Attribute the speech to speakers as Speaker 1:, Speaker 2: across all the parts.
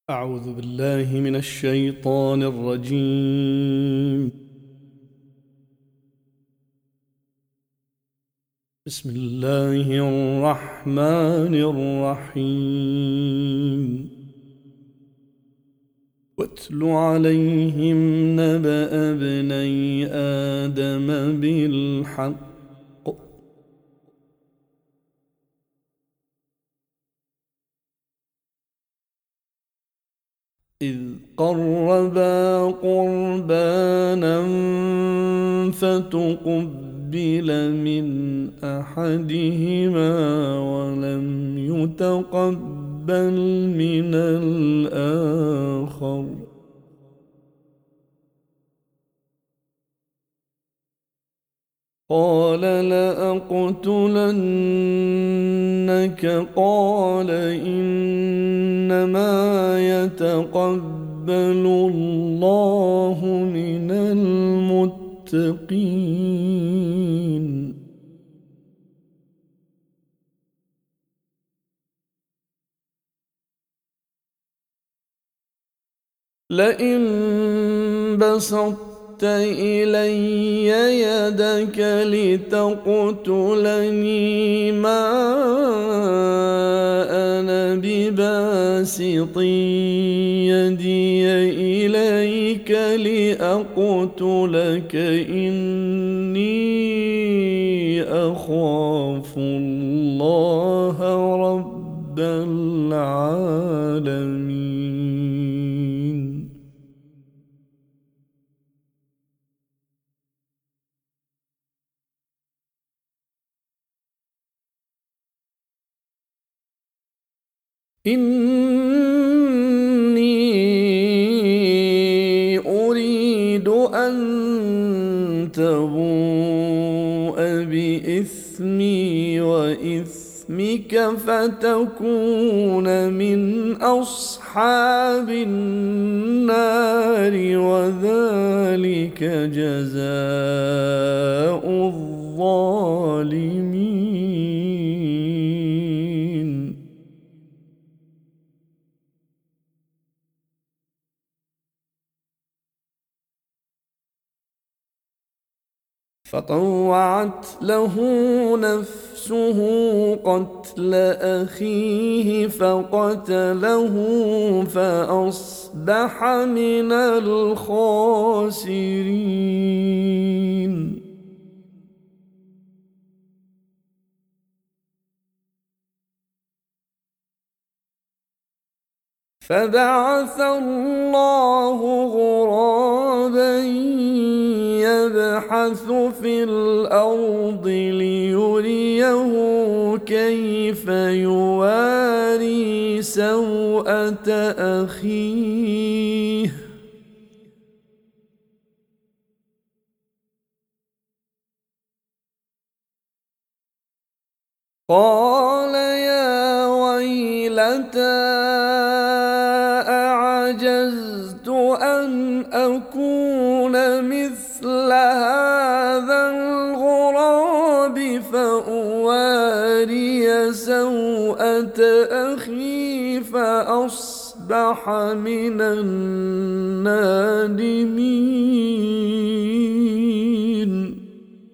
Speaker 1: أعوذ بالله من الشيطان الرجيم. بسم الله الرحمن الرحيم. واتل عليهم نبأ ابني آدم بالحق إذ قربا قربانا فتقبل من أحدهما ولم يتقبل من الآخر قال لأقتلنك قال إنما يتقبل الله من المتقين لئن بسطت إلي يدك لتقتلني ما أنا بباسط يدي إليك لأقتلك إني أخاف الله رب العالمين إني أريد أن تبوء بإثمي وإثمك فتكون من أصحاب النار وذلك جزاء الظالمين فطوعت له نفسه قتل أخيه فقتله فأصبح من الخاسرين فبعث الله غرابا يبحث في الأرض ليريه كيف يواري سوءة أخيه قال يا ويلتى أعجزت أن أكون مثل هذا الغراب فأواري سوءة أخي فأصبح من النادمين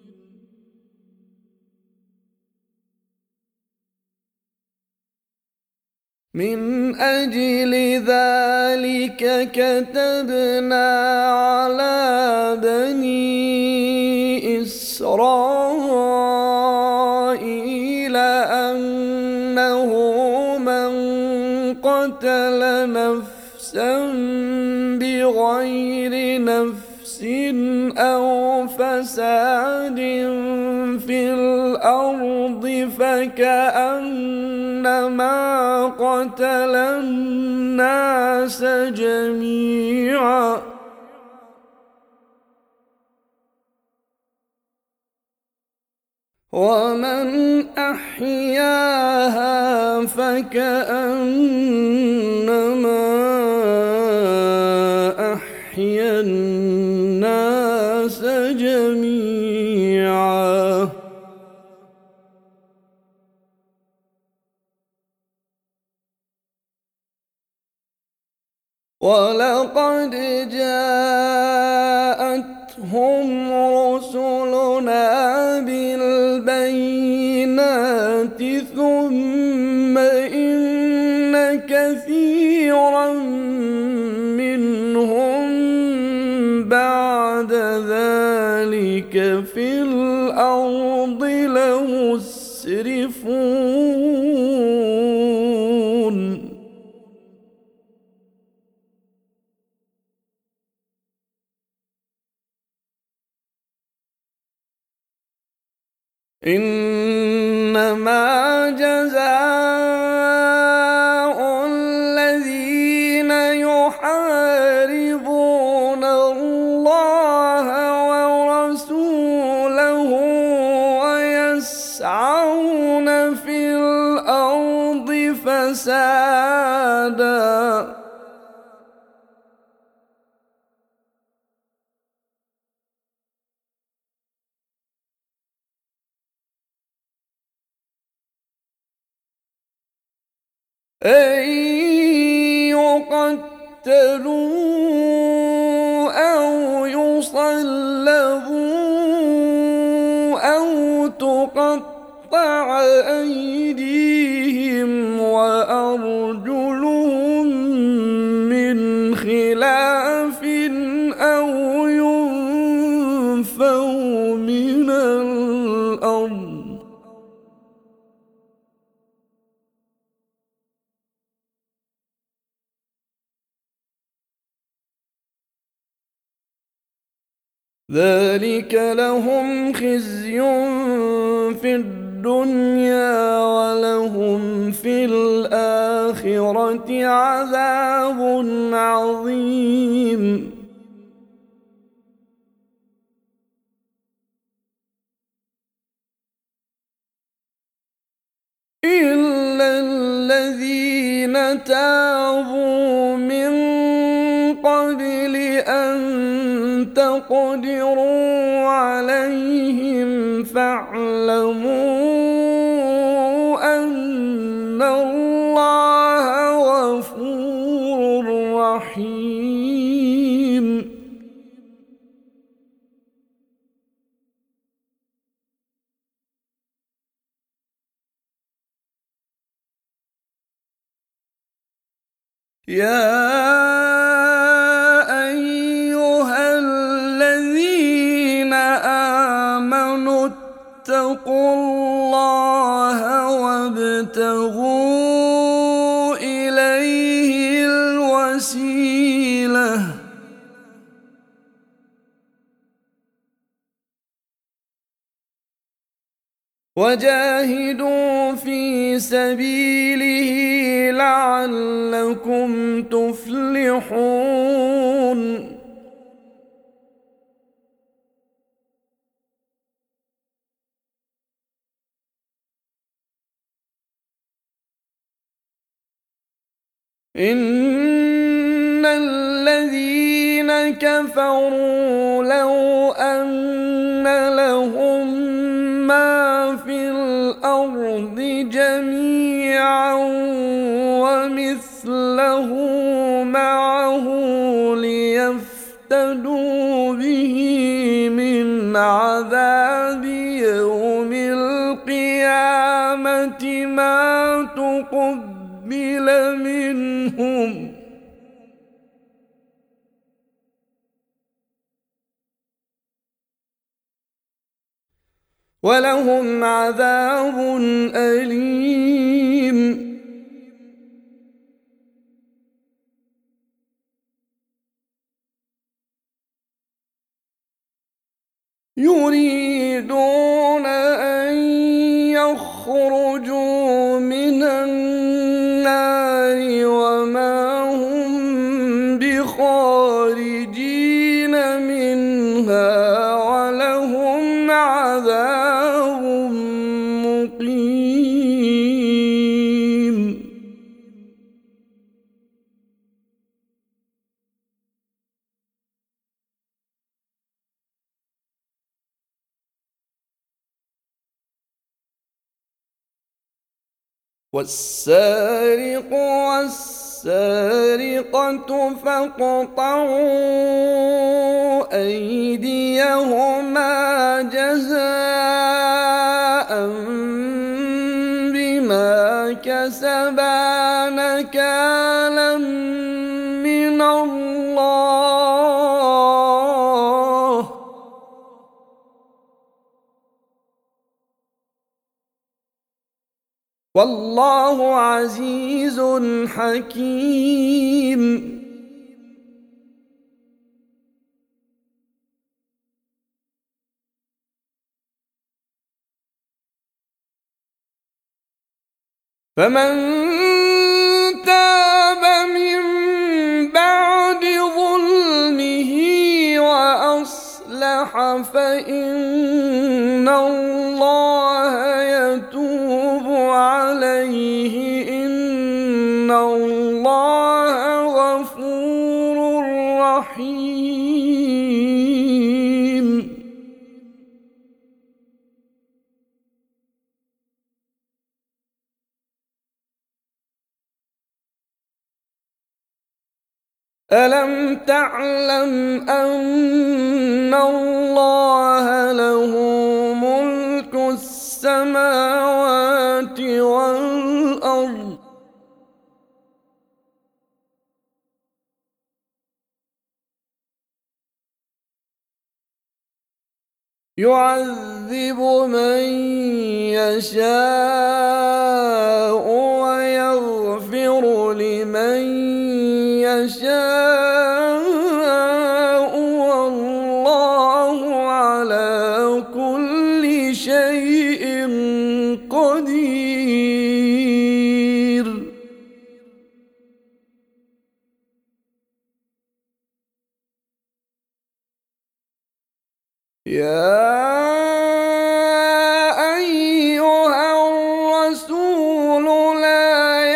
Speaker 1: من أجل ذلك كتبنا على بني إسرائيل أنه من قتل نفسا بغير نفس أو فساد في الأرض فكأنما قتل الناس جميعا ومن أحياها فكأنما أحيا الناس جميعا ولقد جاءتهم رسلنا بالبينات ثم إن كثيرا منهم بعد ذلك في الأرض لمسرفون إنما جزاء الذين يحاربون الله ورسوله ويسعون في الأرض فسادا أن يقتلوا أو يصلبوا أو تقطع أيديهم وأرجلهم من خلاف أو ينفوا من الأرض ذلك لهم خزي في الدنيا ولهم في الآخرة عذاب عظيم إلا الذين تابوا من قبل أن تقدروا عليهم فاعلموا أن الله غفور رحيم يا اتقوا الله وابتغوا إليه الوسيلة وجاهدوا في سبيله لعلكم تفلحون إن الذين كفروا لو أن لهم ما في الأرض جميعا ومثله معه ليفتدوا به من عذاب يوم القيامة ما تقبل منهم ولهم عذاب أليم يريدون أن يخرجوا من النار وما هم بخارجين منها ولهم عذاب مقيم والسارق والسارق والسارقة فاقطعوا أيديهما جزاء بما كسبا نكالا من الله، والله عزيز حكيم. فمن تاب من بعد ظلمه وأصلح فإن الله يتوب عليه، إن الله غفور رحيم. ألم تعلم أن الله له ملك السماوات والأرض، يعذب من يشاء ويغفر لمن يشاء، والله على كل شيء قدير. يا أيها الرسول لا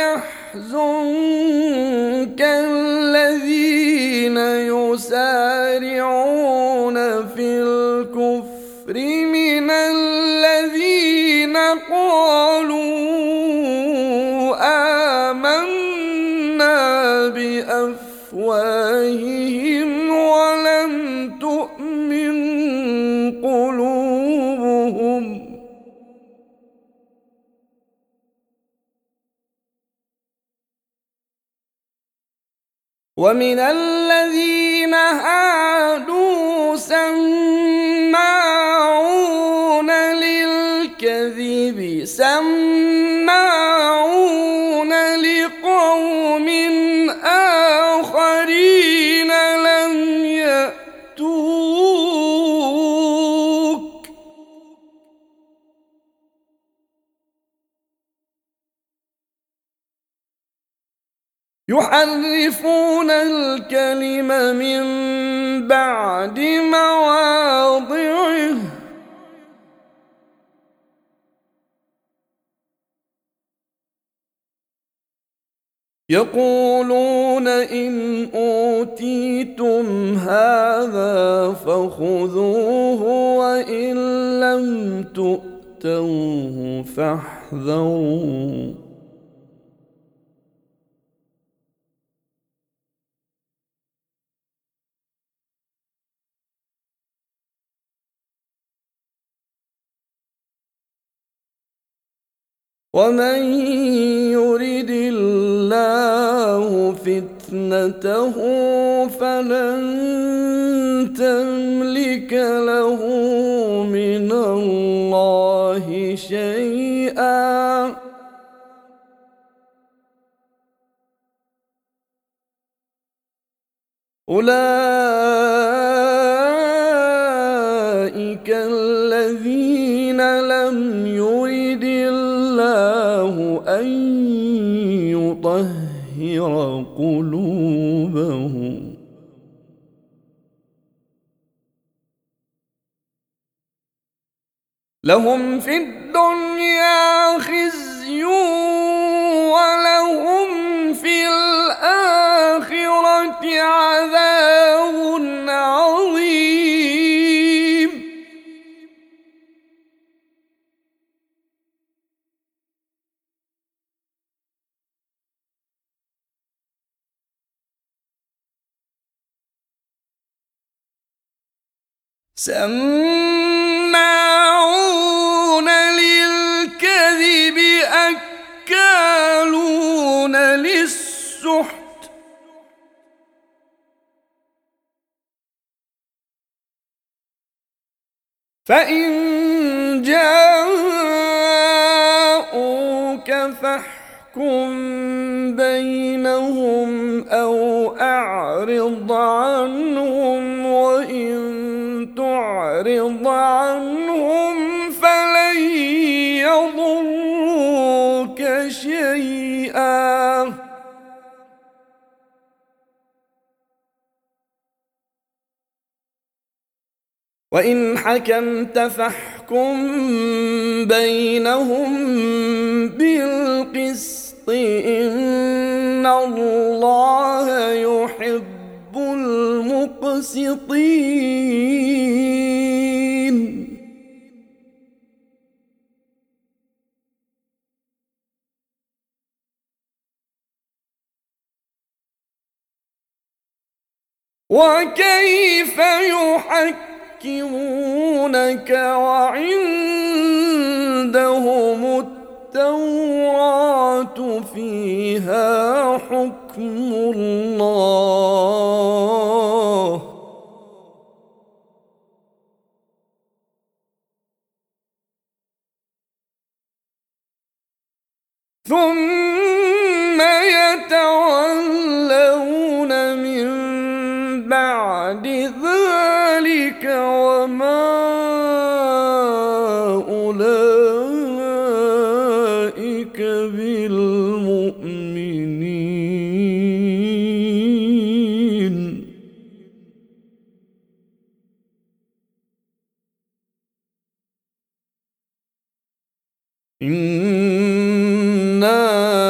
Speaker 1: يحزنك الذين يسارعون في الكفر من الذين قالوا آمنا بأفواههم ولم تؤمن قلوبهم، ومن الذين هادوا سماعون للكذب سماعون لقوم آخرين لم يأتوك، يحرفون الكلم من بعد مواضعه، يقولون إن أوتيتم هذا فخذوه وإن لم تؤتوه فاحذروا، ومن يرد الله فتنته فلن تملك له من الله شيئا، أولئك الذين لم يرد الله أن يطهر قلوبهم، لهم في الدنيا خزي ولهم في الآخرة عذاب عظيم. سماعون للكذب أكالون للسحت فإن جاءوك فاحكم بينهم أو أعرض عنهم وإن تعرض عنهم فلن يضروك شيئا وإن حكمت فاحكم بينهم بالقسط إن الله يحب المقسطين وكيف يحكمونك وعندهم التوراة فيها حكم الله ثم يتولون من بعد ذلك وما أولئك بالمؤمنين إنا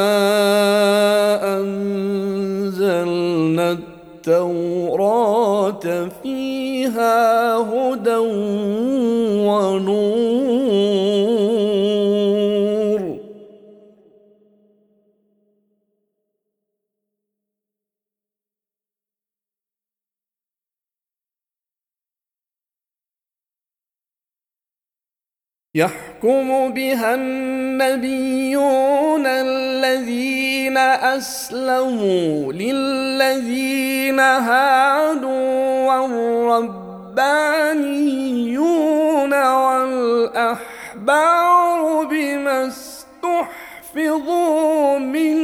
Speaker 1: أنزلنا التوراة فيها هدى ونور يحكم بها النبيون الذين أسلموا للذين هادوا والربانيون والأحبار بما استحفظوا من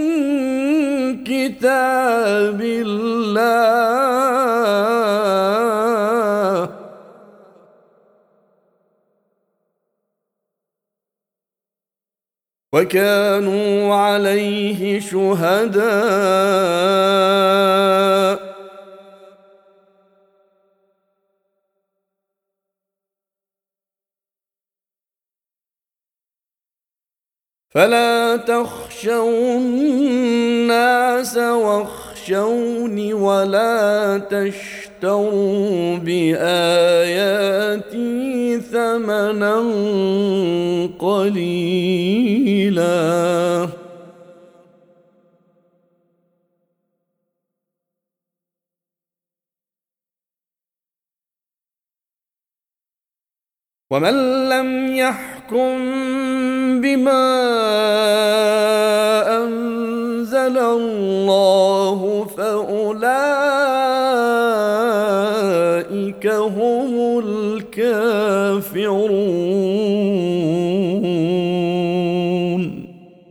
Speaker 1: كتاب الله وكانوا عليه شهداء فلا تخشوا الناس واخشوني ولا تشتروا بآياتي ثمنا قليلا ومن لم يحكم بما أنزل الله فأولئك هم الكافرون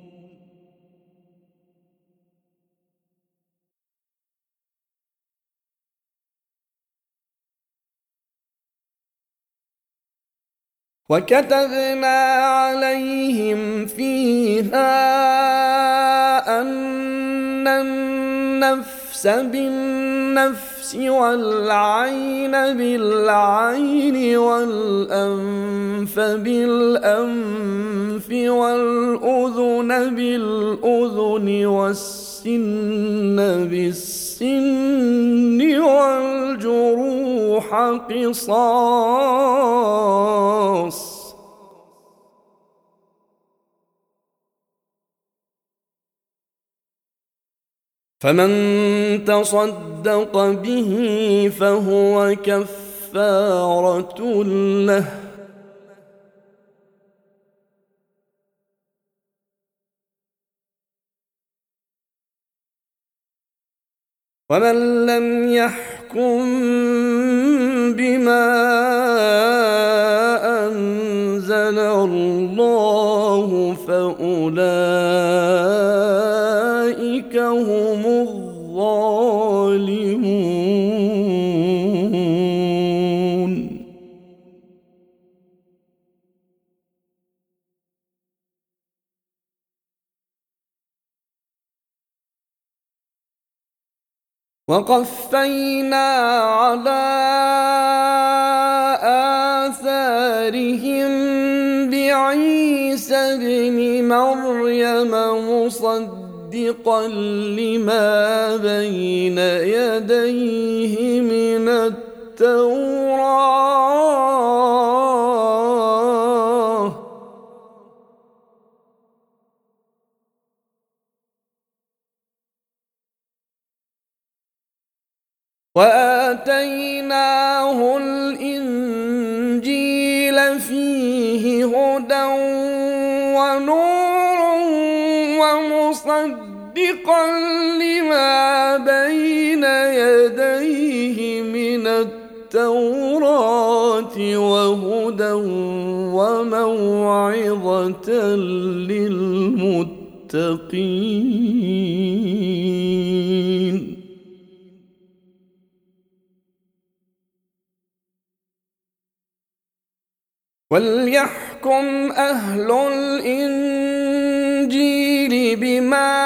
Speaker 1: وكتبنا عليهم فيها أن النفس بالنفس والعين بالعين والأنف بالأنف والأذن بالأذن والسن بالسن والجروح قصاص فمن تصدق به فهو كفارة كفارة له ومن لم يحكم بما أنزل الله فأولئك هم الظالمون. وقفينا على آثارهم بعيسى ابن مريم مصدقا لما بين يديه من التوراة وآتيناه الإنجيل فيه هدى ونور ومصدقا لما بين يديه من التوراة وهدى وموعظة للمتقين. وليحكم أهل الإنجيل بما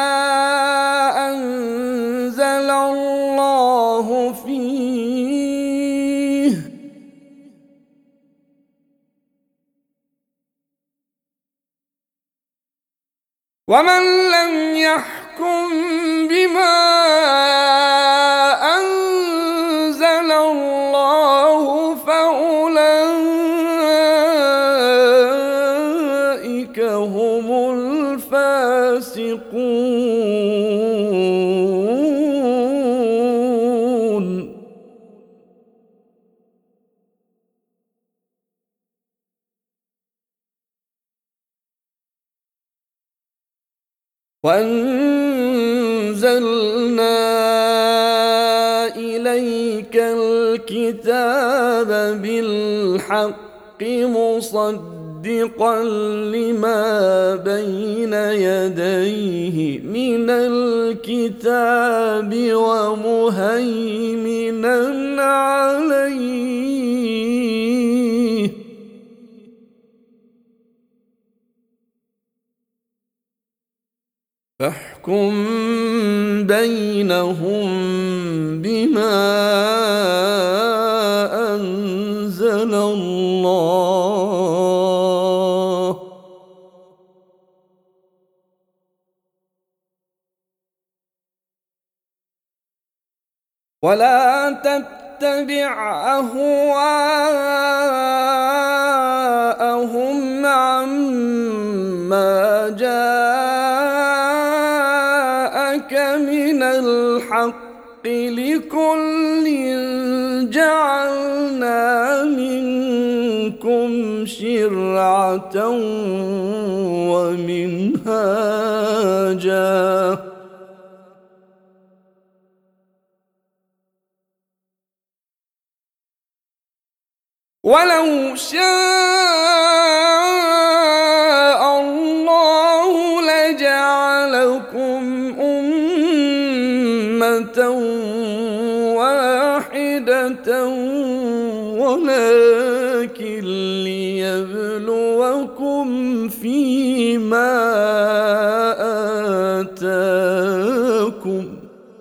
Speaker 1: أنزل الله فيه ومن لم يحكم بما أنزل الله فأولئك هم الفاسقون. وأنزلنا إليك الكتاب بالحق مصدقا لما بين يديه من الكتاب ومهيمنا عليه فاحكم بينهم بما أنزل الله ولا تتبع أهواءهم عما جاءك من الحق لكل جعلنا منكم شرعة ومنهاجا ولو شاء الله لجعلكم أمة واحدة ولكن ليبلوكم فيما آتاكم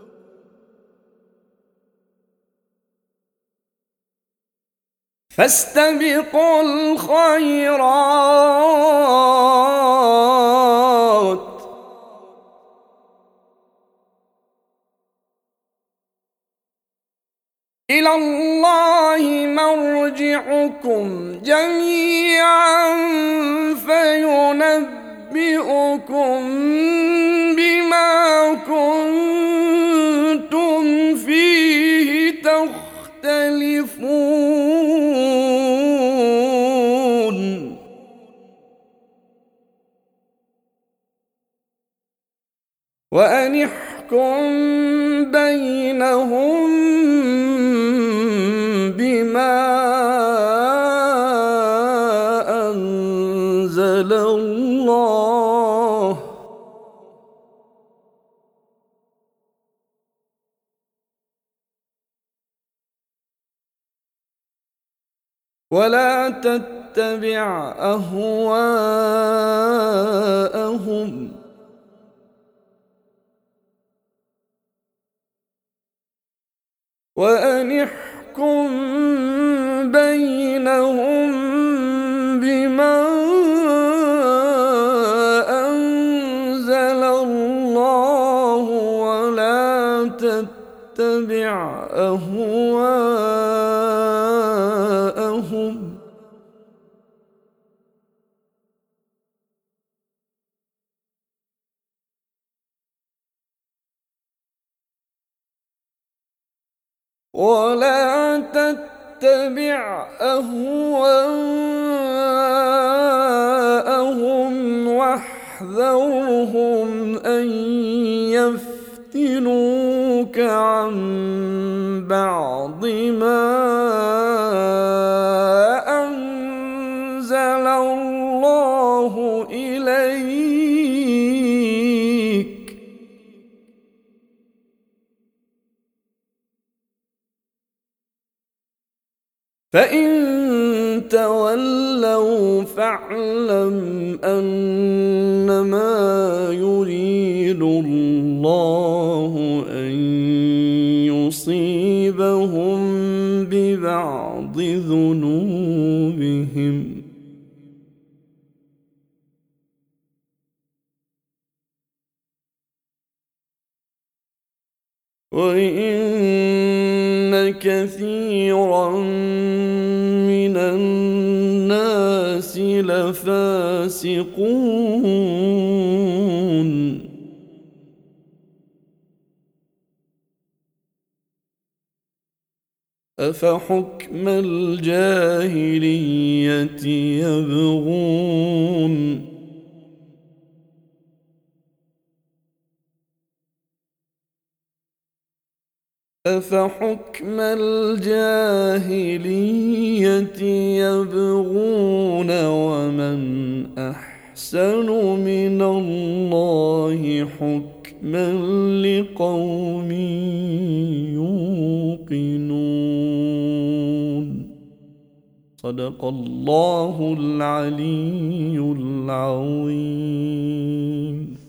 Speaker 1: فاستبقوا الخيرات إلى الله مرجعكم جميعا فينبئكم بما كنتم فيه تختلفون. وأن احكم بينهم بما أنزل الله ولا تتبع أهواءهم وأن احكم بينهم بما أنزل الله ولا تتبع أهواءهم ولا تتبع أهواءهم واحذرهم أن يفتنوك عن بعض ما أنزل الله إليك فإن تولوا فاعلم أنما يريد الله أن يصيبهم ببعض ذنوبهم وإن كثيرا من الناس لفاسقون أفحكم الجاهلية يبغون أفحكم الجاهلية يبغون ومن أحسن من الله حكما لقوم يوقنون صدق الله العلي العظيم.